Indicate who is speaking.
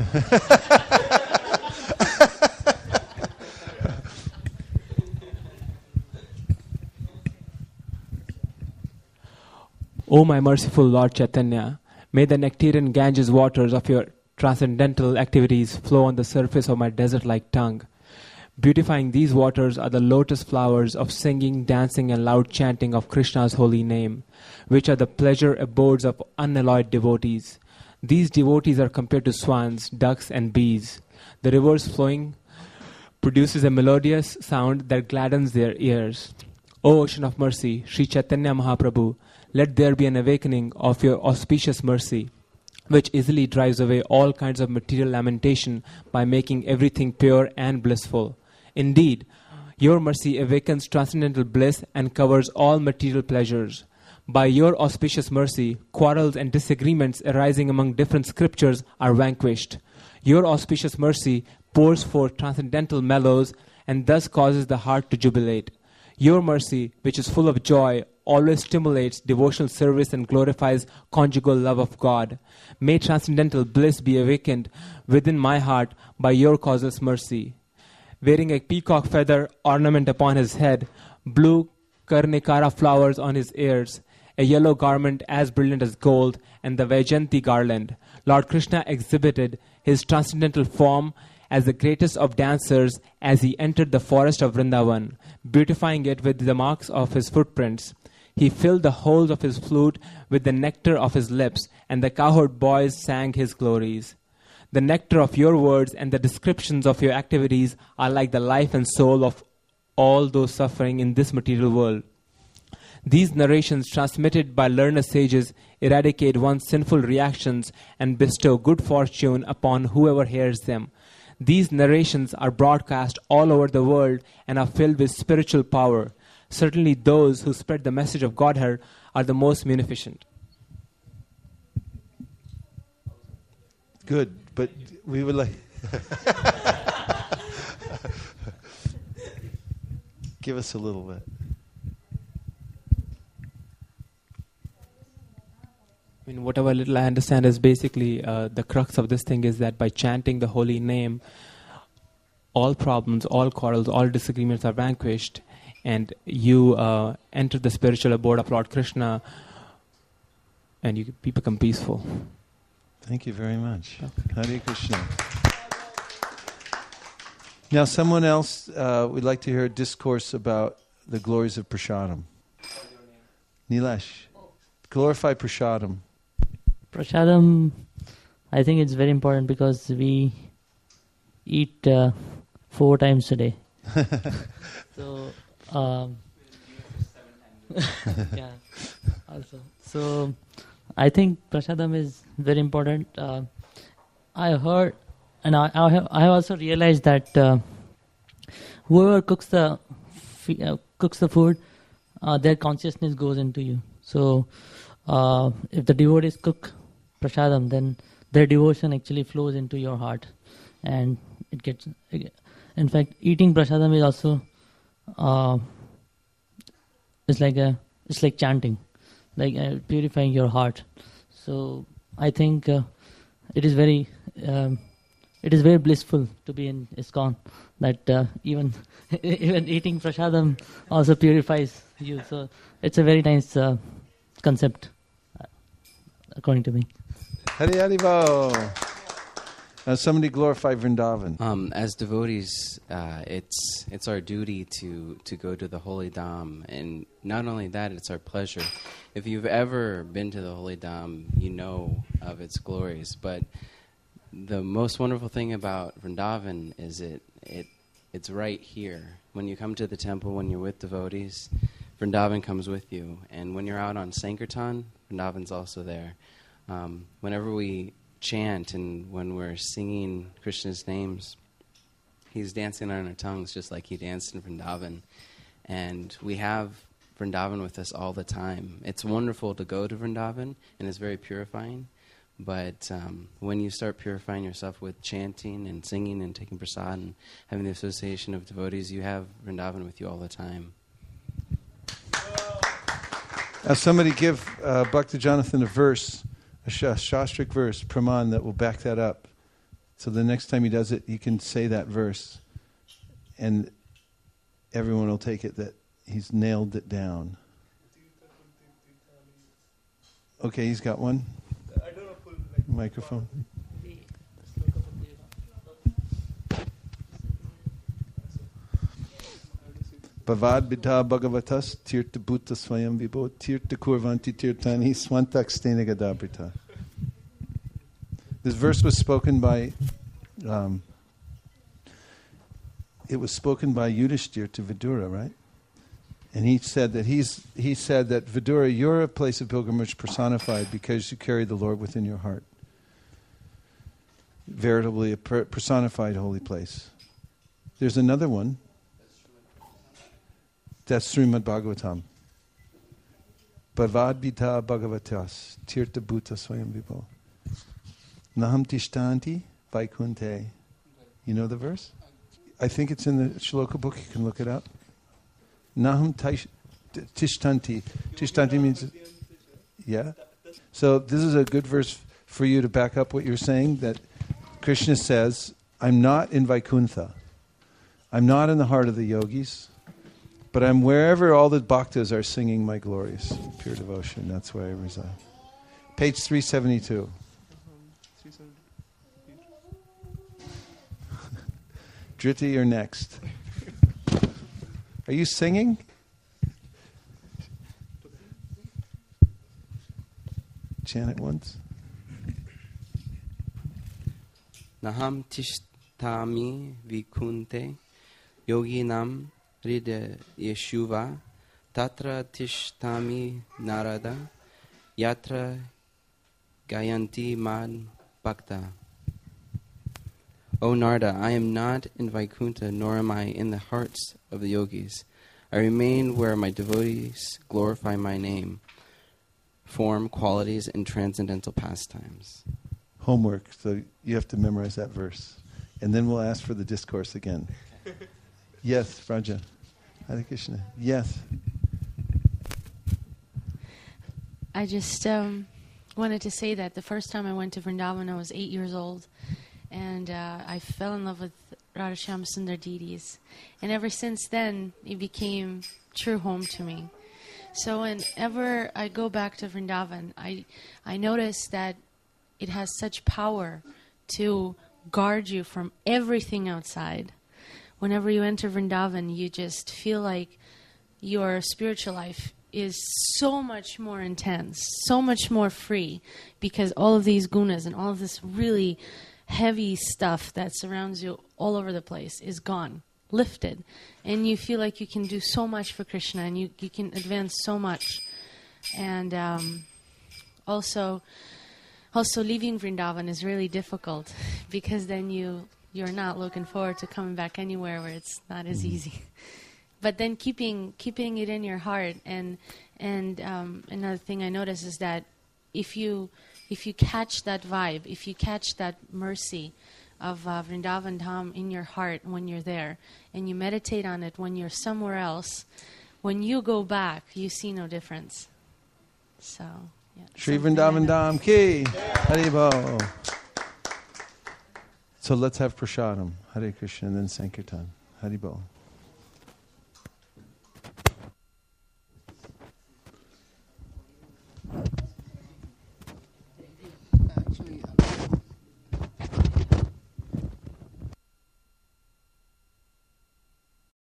Speaker 1: O my merciful Lord Chaitanya, may the nectarian Ganges waters of your transcendental activities flow on the surface of my desert-like tongue. Beautifying these waters are the lotus flowers of singing, dancing, and loud chanting of Krishna's holy name, which are the pleasure abodes of unalloyed devotees. These devotees are compared to swans, ducks, and bees. The river's flowing produces a melodious sound that gladdens their ears. O Ocean of Mercy, Sri Chaitanya Mahaprabhu, let there be an awakening of your auspicious mercy, which easily drives away all kinds of material lamentation by making everything pure and blissful. Indeed, your mercy awakens transcendental bliss and covers all material pleasures. By your auspicious mercy, quarrels and disagreements arising among different scriptures are vanquished. Your auspicious mercy pours forth transcendental mellows and thus causes the heart to jubilate. Your mercy, which is full of joy, always stimulates devotional service and glorifies conjugal love of God. May transcendental bliss be awakened within my heart by your causeless mercy. Wearing a peacock feather ornament upon his head, blue karnikara flowers on his ears, a yellow garment as brilliant as gold, and the Vaijayanti garland, Lord Krishna exhibited his transcendental form as the greatest of dancers as he entered the forest of Vrindavan, beautifying it with the marks of his footprints. He filled the holes of his flute with the nectar of his lips, and the cowherd boys sang his glories. The nectar of your words and the descriptions of your activities are like the life and soul of all those suffering in this material world. These narrations transmitted by learned sages eradicate one's sinful reactions and bestow good fortune upon whoever hears them. These narrations are broadcast all over the world and are filled with spiritual power. Certainly those who spread the message of Godhead are the most munificent.
Speaker 2: Good, but we would like... Give us a little bit.
Speaker 1: I mean, whatever little I understand is basically the crux of this thing is that by chanting the holy name, all problems, all quarrels, all disagreements are vanquished, and you enter the spiritual abode of Lord Krishna, and you become peaceful.
Speaker 2: Thank you very much.
Speaker 1: Okay.
Speaker 2: Hare Krishna. Now, someone else would like to hear a discourse about the glories of Prasadam. Nilesh, glorify Prasadam.
Speaker 3: Prasadam, I think it's very important because we eat 4 times a day. So, yeah, also. So, I think Prasadam is very important. I heard, and I have also realized that whoever cooks the food, their consciousness goes into you. So, if the devotees cook Prasadam, then their devotion actually flows into your heart, and it gets. In fact, eating Prasadam is also it's like chanting, like purifying your heart. So I think it is very blissful to be in ISKCON, that even eating Prasadam also purifies you. So it's a very nice concept, according to me.
Speaker 2: Hari Hari Bo. Somebody glorify Vrindavan.
Speaker 4: As devotees, it's our duty to go to the Holy Dham, and not only that, it's our pleasure. If you've ever been to the Holy Dham, you know of its glories. But the most wonderful thing about Vrindavan is it's right here. When you come to the temple, when you're with devotees, Vrindavan comes with you. And when you're out on Sankirtan, Vrindavan's also there. Whenever we chant and when we're singing Krishna's names, he's dancing on our tongues just like he danced in Vrindavan. And we have Vrindavan with us all the time. It's wonderful to go to Vrindavan, and it's very purifying. But when you start purifying yourself with chanting and singing and taking prasad and having the association of devotees, you have Vrindavan with you all the time.
Speaker 2: Now somebody give Bhakti Jonathan a verse, a shastric verse, Praman, that will back that up. So the next time he does it, he can say that verse, and everyone will take it that he's nailed it down. Okay, he's got one. Microphone. Bhavad Bidha Bhagavatas Tirtha Bhuta Swayam Vibho Tirtha Kurvanti Tirtani Swantak Stenagadabrita. This verse was spoken by Yudhishthira to Vidura, right? And he said that Vidura, you're a place of pilgrimage personified because you carry the Lord within your heart. Veritably a personified holy place. There's another one. That's Srimad Bhagavatam. Bhavad Bhita Bhagavatas Tirtha Bhuta Swayam Vibho Naham Tishtanti Vaikunte. You know the verse? I think it's in the Shloka book. You can look it up. Naham Tishtanti. Tishtanti means... Yeah? So this is a good verse for you to back up what you're saying, that Krishna says, I'm not in Vaikuntha. I'm not in the heart of the yogis. But I'm wherever all the bhaktas are singing my glories, pure devotion. That's where I reside. Page 372. Dhriti, you're next. Are you singing? Chant it once.
Speaker 4: Naham tishtami vikunte yoginam Rida Yeshuva, Tatra Tishtami Narada, Yatra Gayanti Mad Bhakta. O Narada, I am not in Vaikuntha, nor am I in the hearts of the yogis. I remain where my devotees glorify my name, form, qualities, and transcendental pastimes.
Speaker 2: Homework, so you have to memorize that verse. And then we'll ask for the discourse again. Yes, Raja. Hare Krishna. Yes.
Speaker 5: I just wanted to say that the first time I went to Vrindavan, I was 8 years old, and I fell in love with Radhashyam Sundar deities. And ever since then, it became true home to me. So whenever I go back to Vrindavan, I notice that it has such power to guard you from everything outside. Whenever you enter Vrindavan, you just feel like your spiritual life is so much more intense, so much more free, because all of these gunas and all of this really heavy stuff that surrounds you all over the place is gone, lifted. And you feel like you can do so much for Krishna, and you can advance so much. And also leaving Vrindavan is really difficult, because then you're not looking forward to coming back anywhere where it's not as easy. But then keeping it in your heart, and another thing I notice is that if you catch that vibe, if you catch that mercy of Vrindavan Dham in your heart when you're there, and you meditate on it when you're somewhere else, when you go back, you see no difference. So, yeah.
Speaker 2: Shri Vrindavan Dham ki Haribol. So let's have prasadam, Hare Krishna, and then Sankirtan. Haribol.